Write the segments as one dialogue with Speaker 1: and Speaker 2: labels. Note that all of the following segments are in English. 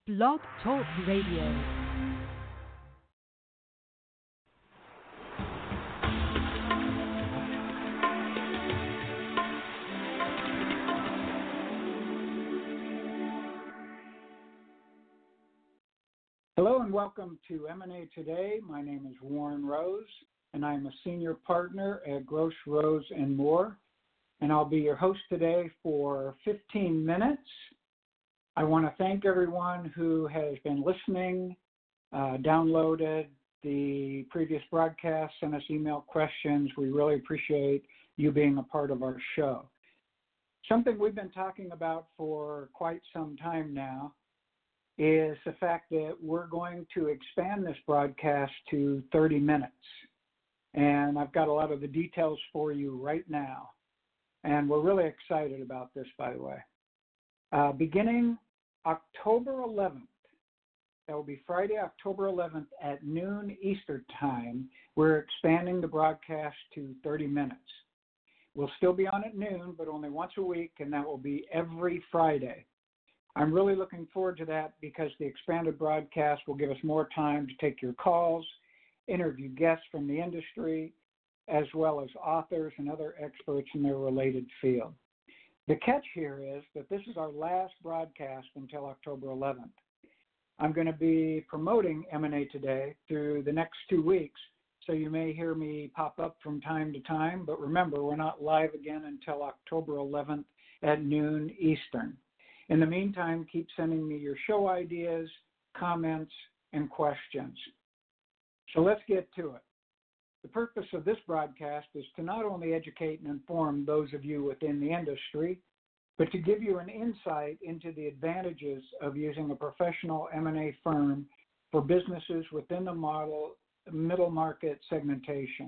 Speaker 1: Blog Talk Radio.
Speaker 2: Hello and welcome to M&A Today. My name is Warren Rose, and I'm a senior partner at Gross Rose and More, and I'll be your host today for 15 minutes. I want to thank everyone who has been listening, downloaded the previous broadcast, sent us email questions. We really appreciate you being a part of our show. Something we've been talking about for quite some time now is the fact that we're going to expand this broadcast to 30 minutes. And I've got a lot of the details for you right now. And we're really excited about this, by the way. Beginning October 11th, that will be Friday, October 11th at noon Eastern Time, we're expanding the broadcast to 30 minutes. We'll still be on at noon, but only once a week, and that will be every Friday. I'm really looking forward to that because the expanded broadcast will give us more time to take your calls, interview guests from the industry, as well as authors and other experts in their related field. The catch here is that this is our last broadcast until October 11th. I'm going to be promoting M&A Today through the next 2 weeks, so you may hear me pop up from time to time, but remember, we're not live again until October 11th at noon Eastern. In the meantime, keep sending me your show ideas, comments, and questions. So let's get to it. The purpose of this broadcast is to not only educate and inform those of you within the industry, but to give you an insight into the advantages of using a professional M&A firm for businesses within the middle market segmentation.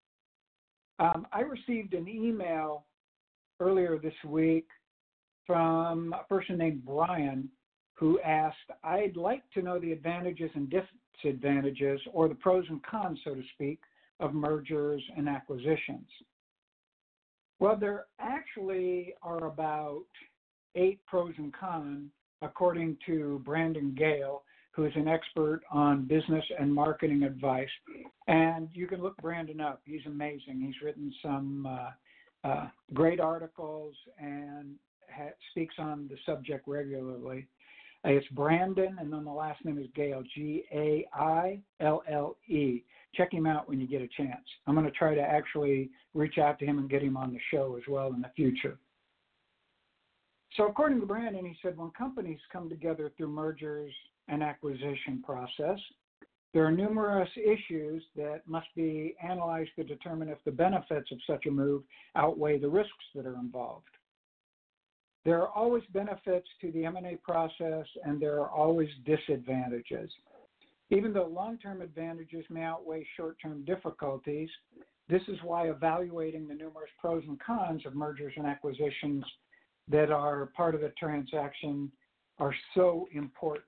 Speaker 2: I received an email earlier this week from a person named Brian who asked, I'd like to know the advantages and disadvantages, or the pros and cons, so to speak, of mergers and acquisitions. Well, there actually are about 8 pros and cons, according to Brandon Gale, who is an expert on business and marketing advice. And you can look Brandon up. He's amazing. He's written some great articles and speaks on the subject regularly. It's Brandon, and then the last name is Gale, Gaille. Check him out when you get a chance. I'm going to try to actually reach out to him and get him on the show as well in the future. So according to Brandon, he said, when companies come together through mergers and acquisition process, there are numerous issues that must be analyzed to determine if the benefits of such a move outweigh the risks that are involved. There are always benefits to the M&A process, and there are always disadvantages. Even though long-term advantages may outweigh short-term difficulties, this is why evaluating the numerous pros and cons of mergers and acquisitions that are part of the transaction are so important.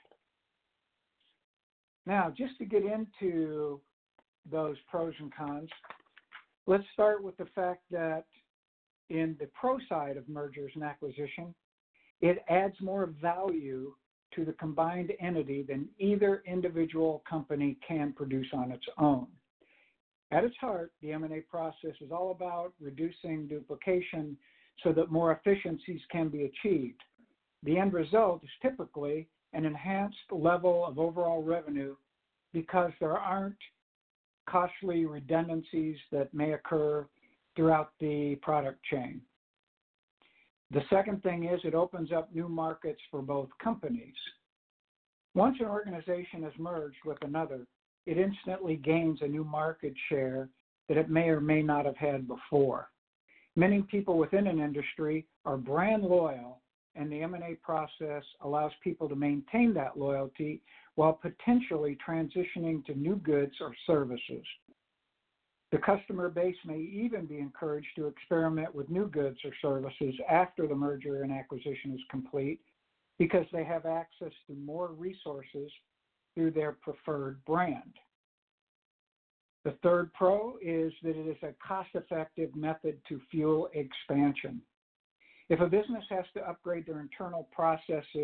Speaker 2: Now, just to get into those pros and cons, let's start with the fact that in the pro side of mergers and acquisition, it adds more value to the combined entity than either individual company can produce on its own. At its heart, the M&A process is all about reducing duplication so that more efficiencies can be achieved. The end result is typically an enhanced level of overall revenue because there aren't costly redundancies that may occur throughout the product chain. The second thing is it opens up new markets for both companies. Once an organization is merged with another, it instantly gains a new market share that it may or may not have had before. Many people within an industry are brand loyal, and the M&A process allows people to maintain that loyalty while potentially transitioning to new goods or services. The customer base may even be encouraged to experiment with new goods or services after the merger and acquisition is complete because they have access to more resources through their preferred brand. The third pro is that it is a cost-effective method to fuel expansion. If a business has to upgrade their internal processes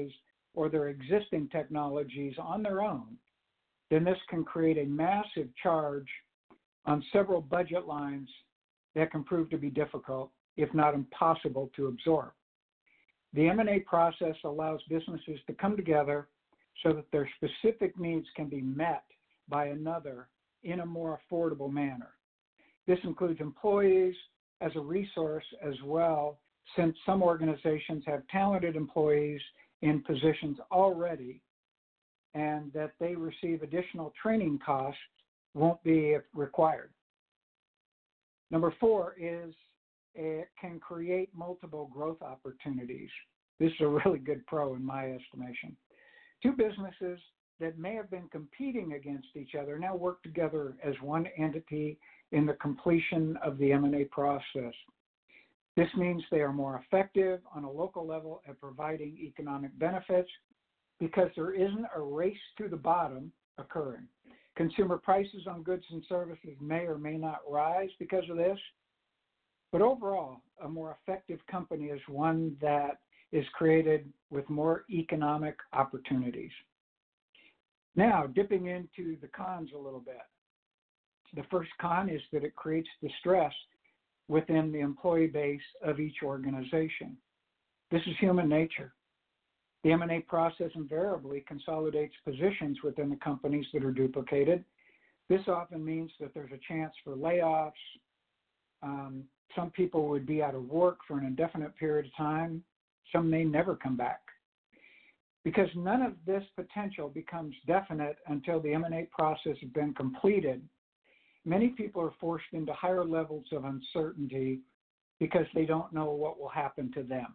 Speaker 2: or their existing technologies on their own, then this can create a massive charge on several budget lines that can prove to be difficult, if not impossible, to absorb. The M&A process allows businesses to come together so that their specific needs can be met by another in a more affordable manner. This includes employees as a resource as well, since some organizations have talented employees in positions already, and that they receive additional training costs won't be required. Number 4 is it can create multiple growth opportunities. This is a really good pro in my estimation. Two businesses that may have been competing against each other now work together as one entity in the completion of the M&A process. This means they are more effective on a local level at providing economic benefits because there isn't a race to the bottom occurring. Consumer prices on goods and services may or may not rise because of this, but overall, a more effective company is one that is created with more economic opportunities. Now, dipping into the cons a little bit. The first con is that it creates distress within the employee base of each organization. This is human nature. The M&A process invariably consolidates positions within the companies that are duplicated. This often means that there's a chance for layoffs. Some people would be out of work for an indefinite period of time. Some may never come back. Because none of this potential becomes definite until the M&A process has been completed, many people are forced into higher levels of uncertainty because they don't know what will happen to them.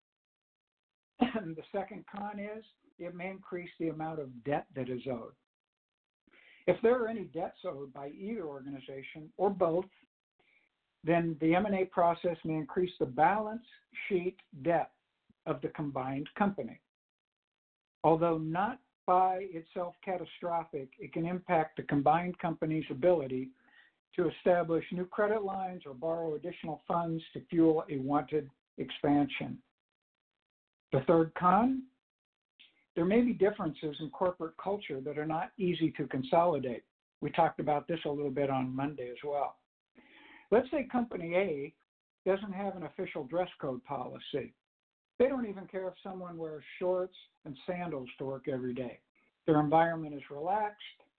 Speaker 2: The second con is it may increase the amount of debt that is owed. If there are any debts owed by either organization or both, then the M&A process may increase the balance sheet debt of the combined company. Although not by itself catastrophic, it can impact the combined company's ability to establish new credit lines or borrow additional funds to fuel a wanted expansion. The third con, there may be differences in corporate culture that are not easy to consolidate. We talked about this a little bit on Monday as well. Let's say Company A doesn't have an official dress code policy. They don't even care if someone wears shorts and sandals to work every day. Their environment is relaxed.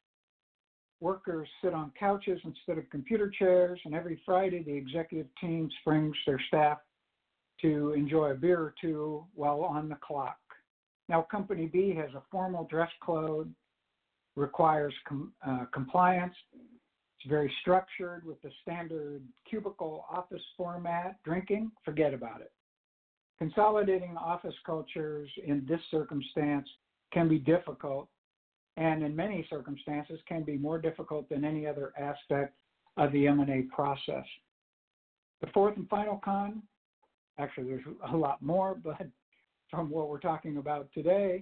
Speaker 2: Workers sit on couches instead of computer chairs, and every Friday the executive team brings their staff to enjoy a beer or two while on the clock. Now, Company B has a formal dress code, requires compliance. It's very structured with the standard cubicle office format. Drinking, forget about it. Consolidating office cultures in this circumstance can be difficult, and in many circumstances can be more difficult than any other aspect of the M&A process. The fourth and final con, actually there's a lot more, but from what we're talking about today,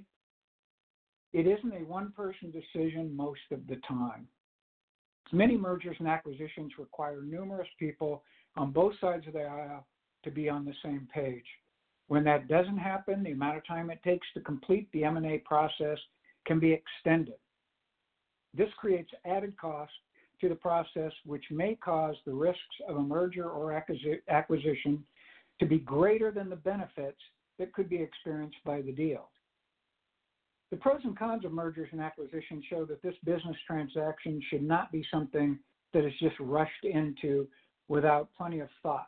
Speaker 2: it isn't a one-person decision most of the time. Many mergers and acquisitions require numerous people on both sides of the aisle to be on the same page. When that doesn't happen, the amount of time it takes to complete the M&A process can be extended. This creates added cost to the process, which may cause the risks of a merger or acquisition to be greater than the benefits that could be experienced by the deal. The pros and cons of mergers and acquisitions show that this business transaction should not be something that is just rushed into without plenty of thought.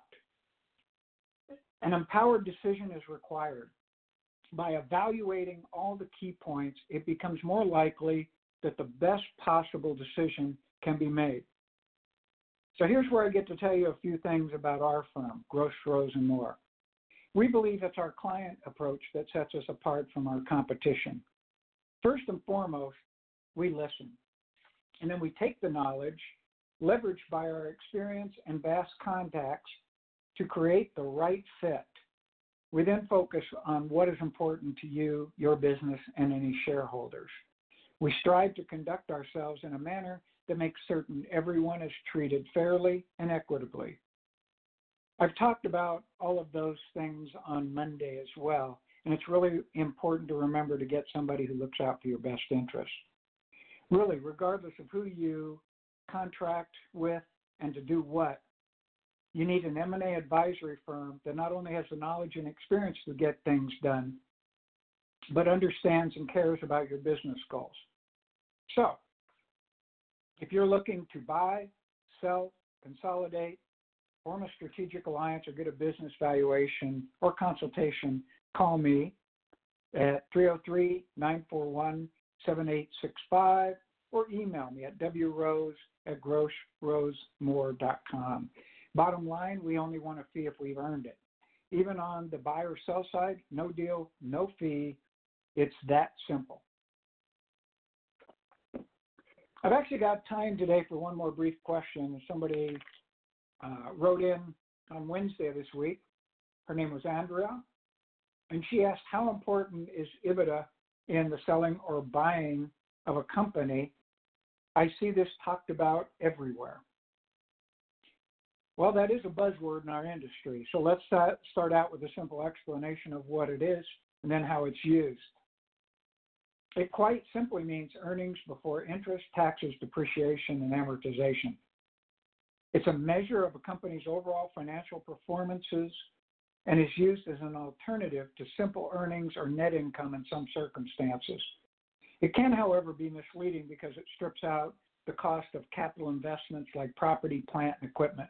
Speaker 2: An empowered decision is required. By evaluating all the key points, it becomes more likely that the best possible decision can be made. So here's where I get to tell you a few things about our firm, Gross, Rose & Moore. We believe it's our client approach that sets us apart from our competition. First and foremost, we listen. And then we take the knowledge, leveraged by our experience and vast contacts, to create the right fit. We then focus on what is important to you, your business, and any shareholders. We strive to conduct ourselves in a manner that makes certain everyone is treated fairly and equitably. I've talked about all of those things on Monday as well, And it's really important to remember to get somebody who looks out for your best interests. Really, regardless of who you contract with and to do what, you need an M&A advisory firm that not only has the knowledge and experience to get things done, but understands and cares about your business goals. So, if you're looking to buy, sell, consolidate, form a strategic alliance, or get a business valuation or consultation, call me at 303-941-7865 or email me at wrose@grossrosemore.com. Bottom line, we only want a fee if we've earned it. Even on the buy or sell side, no deal, no fee. It's that simple. I've actually got time today for one more brief question. Somebody wrote in on Wednesday this week. Her name was Andrea, and she asked, how important is EBITDA in the selling or buying of a company? I see this talked about everywhere. Well, that is a buzzword in our industry. So let's start out with a simple explanation of what it is and then how it's used. It quite simply means earnings before interest, taxes, depreciation, and amortization. It's a measure of a company's overall financial performances and is used as an alternative to simple earnings or net income in some circumstances. It can, however, be misleading because it strips out the cost of capital investments like property, plant, and equipment.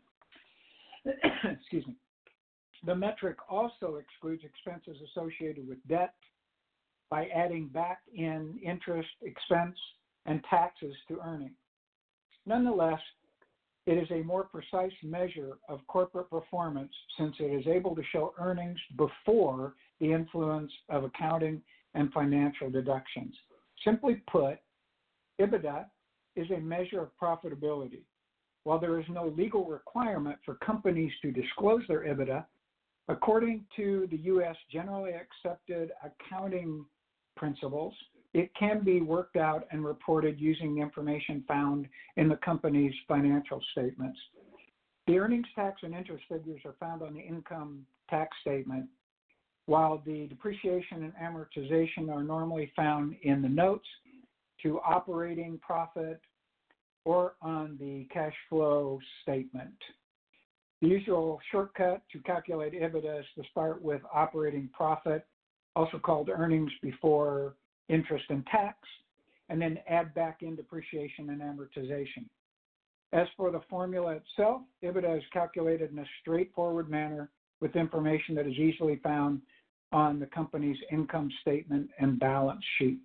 Speaker 2: Excuse me. The metric also excludes expenses associated with debt by adding back in interest, expense, and taxes to earnings. Nonetheless, it is a more precise measure of corporate performance since it is able to show earnings before the influence of accounting and financial deductions. Simply put, EBITDA is a measure of profitability. While there is no legal requirement for companies to disclose their EBITDA, according to the U.S. generally accepted accounting principles, it can be worked out and reported using the information found in the company's financial statements. The earnings, tax, and interest figures are found on the income tax statement, while the depreciation and amortization are normally found in the notes to operating profit or on the cash flow statement. The usual shortcut to calculate EBITDA is to start with operating profit, also called earnings before interest and tax, and then add back in depreciation and amortization. As for the formula itself, EBITDA is calculated in a straightforward manner with information that is easily found on the company's income statement and balance sheet.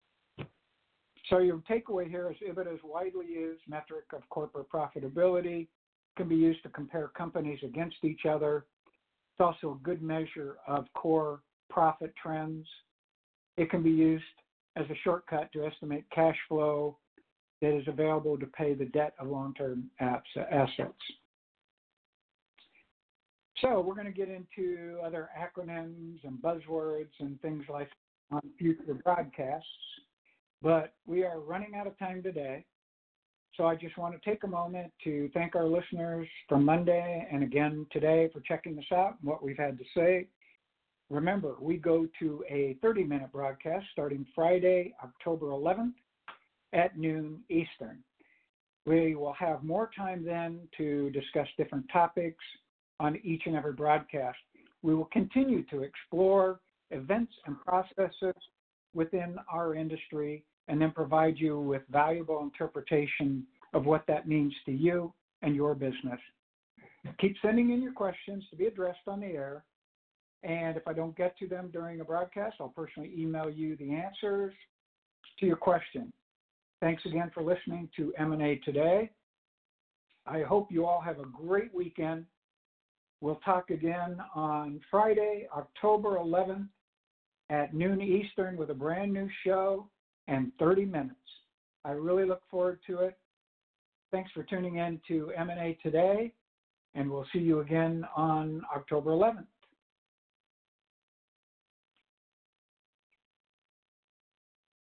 Speaker 2: So your takeaway here is EBITDA is a widely used metric of corporate profitability. It can be used to compare companies against each other. It's also a good measure of core profit trends. It can be used as a shortcut to estimate cash flow that is available to pay the debt of long-term assets. So we're going to get into other acronyms and buzzwords and things like on future broadcasts, but we are running out of time today. So I just want to take a moment to thank our listeners from Monday and again today for checking us out and what we've had to say. Remember, we go to a 30-minute broadcast starting Friday, October 11th at noon Eastern. We will have more time then to discuss different topics on each and every broadcast. We will continue to explore events and processes within our industry and then provide you with valuable interpretation of what that means to you and your business. Keep sending in your questions to be addressed on the air. And if I don't get to them during a broadcast, I'll personally email you the answers to your question. Thanks again for listening to M&A Today. I hope you all have a great weekend. We'll talk again on Friday, October 11th at noon Eastern with a brand new show and 30 minutes. I really look forward to it. Thanks for tuning in to M&A Today, and we'll see you again on October 11th.